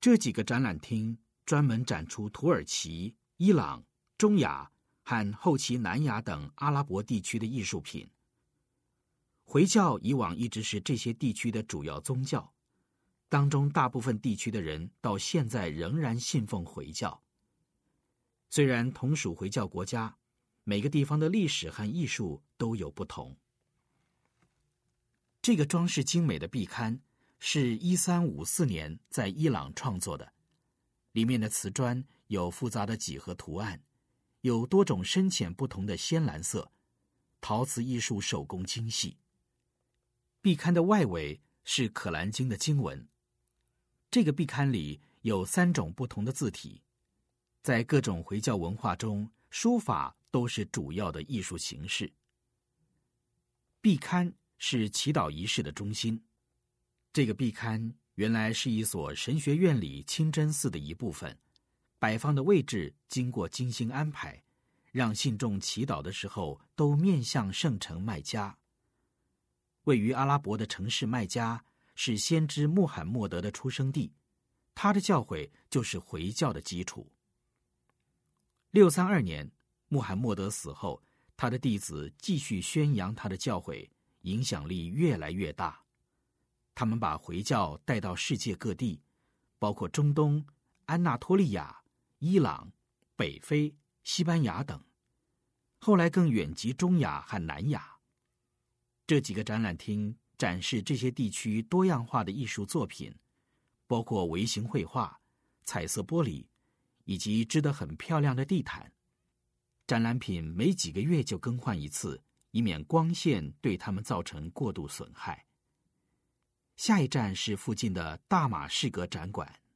这几个展览厅专门展出土耳其、伊朗、中亚和后期南亚等阿拉伯地区的艺术品。回教以往一直是这些地区的主要宗教，当中大部分地区的人到现在仍然信奉回教。虽然同属回教国家，每个地方的历史和艺术都有不同。这个装饰精美的壁龛是1354年在伊朗创作的，里面的瓷砖有复杂的几何图案，有多种深浅不同的鲜蓝色，陶瓷艺术手工精细。壁龛的外围是可兰经的经文，这个壁龛里有3种不同的字体。在各种回教文化中，书法都是主要的艺术形式。壁龛是祈祷仪式的中心。这个壁龛原来是一所神学院里清真寺的一部分，摆放的位置经过精心安排，让信众祈祷的时候都面向圣城麦加。位于阿拉伯的城市麦加是先知穆罕默德的出生地，他的教诲就是回教的基础。632年，穆罕默德死后，他的弟子继续宣扬他的教诲，影响力越来越大。他们把回教带到世界各地，包括中东、安纳托利亚、伊朗、北非、西班牙等，后来更远及中亚和南亚。这几个展览厅展示这些地区多样化的艺术作品，包括微型绘画、彩色玻璃以及织得很漂亮的地毯。展览品每几个月就更换一次，以免光线对它们造成过度损害。下一站是附近的大马士革展馆。